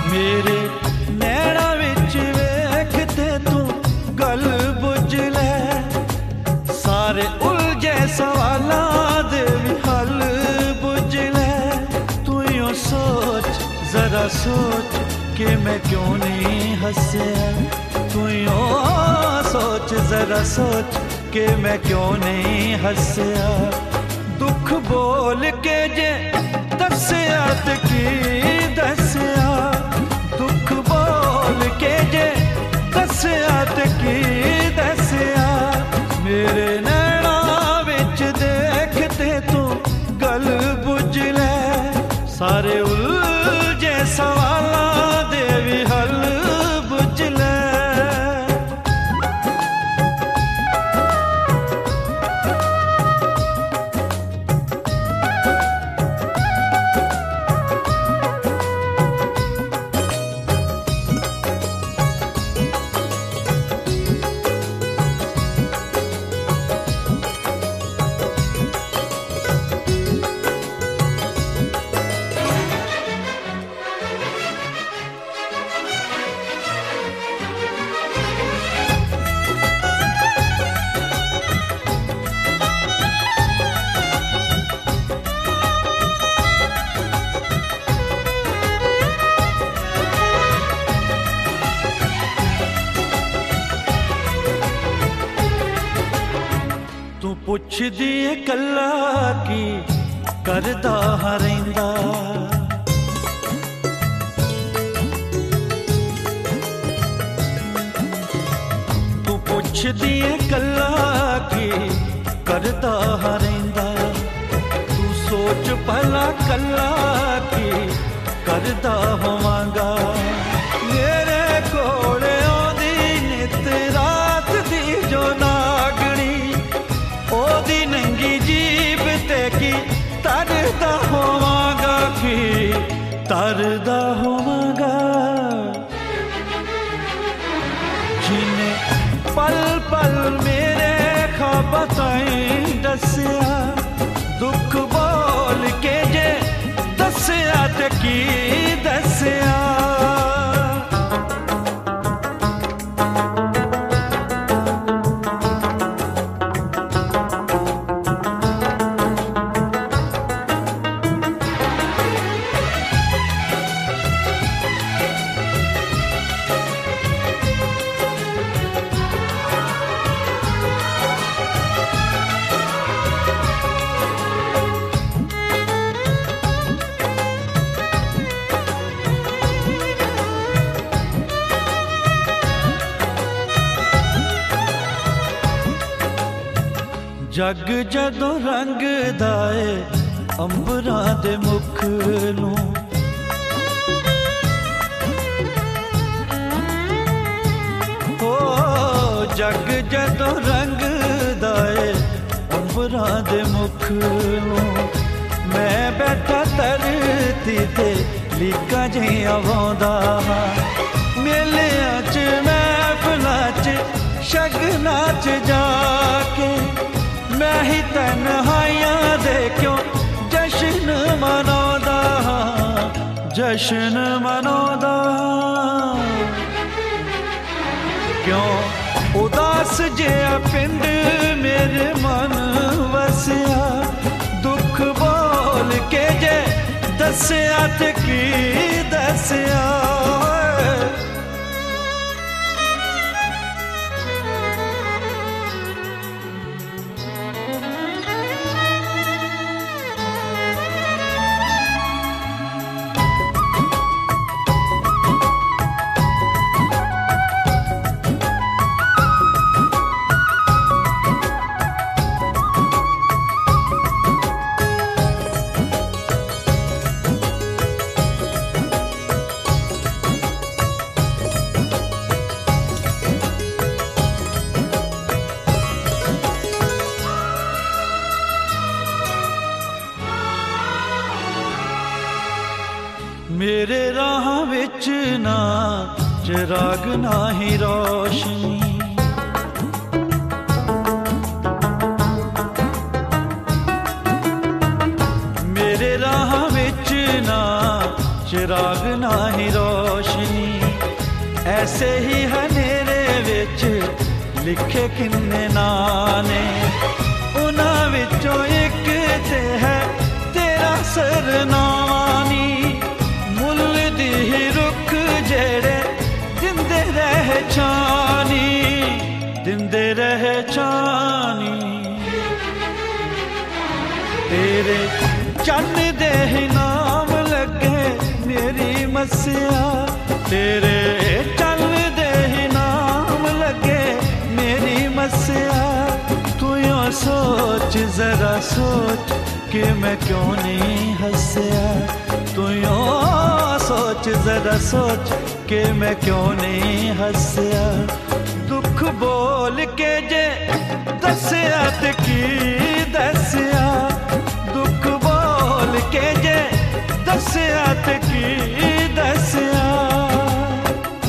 मेरे नैना विच वेखते तू गल बुझ ले, सारे उलझे सवालां दे भी हल बुझ ले। तू यो सोच जरा सोच कि मैं क्यों नहीं हंसया, तू यो सोच जरा सोच कि मैं क्यों नहीं हंसया। दुख बोल के जे दस्या ते की दस्या, दुख बोल के जे दस्या ते की दस्या। मेरे नैना विच देखते तू गल बुझ ले, सारे उलझे सवालां दे भी हल बुझ ले। तू पुछदी है कल्ला की करदा रहिंदा, तू पुछदी है कल्ला की करदा रहिंदा। तू सोच भला कल्ला की करदा होवांगा। मेरे कोले आंदी नित रात दी जो नागणी, ओदी नंगी जीब ते की तरदा होवांगा, की तरदा होवांगा। जिन्हें पल पल मेरे ख्वाब ताईं दस्या, दुख बोल के जे दस्या ते की दस्या। जग जदों रंगदा ए अंबरां दे मुख नूं, ओ जग जदों रंगदा ए अंबरां दे मुख नूं। मैं बैठा धरती ते लीकां जिहियां वाउंदा हां, मेलियां च महफिलां च शगनां च जाके। मैं ही तन्हाइयां दे क्यों जश्न मनाउंदा हां, जश्न मनाउंदा हां। क्यों उदास जिहा पिंड मेरे मन वसिया, दुख बोल के जे दस्या ते की दस्या। मेरे राह विच ना चिराग ना ही रोशनी, मेरे राह विच ना चिराग ना ही रोशनी। ऐसे ही हनेरे विच लिखे किन्ने नां ने, उन्हां विचों एक ते है तेरा सरनामा नी। मुल दी रुख जेड़े दिंदे रह छानी, दिंदे रह छानी। तेरे चन्न दे ही नाम लगे मेरी मस्सिया, तेरे चन्न दे ही नाम लगे मेरी मस्सिया। तू यूं सोच जरा सोच कि मैं क्यों नहीं हंसया, तू यूं सोच जरा सोच कि मैं क्यों नहीं हंसया। दुख बोल के जे दस्या ते की दस्या, दुख बोल के जे दस्या ते की दस्या।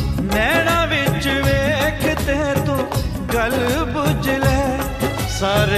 नैना विच वेख ते तू गल बुझ ले, सारे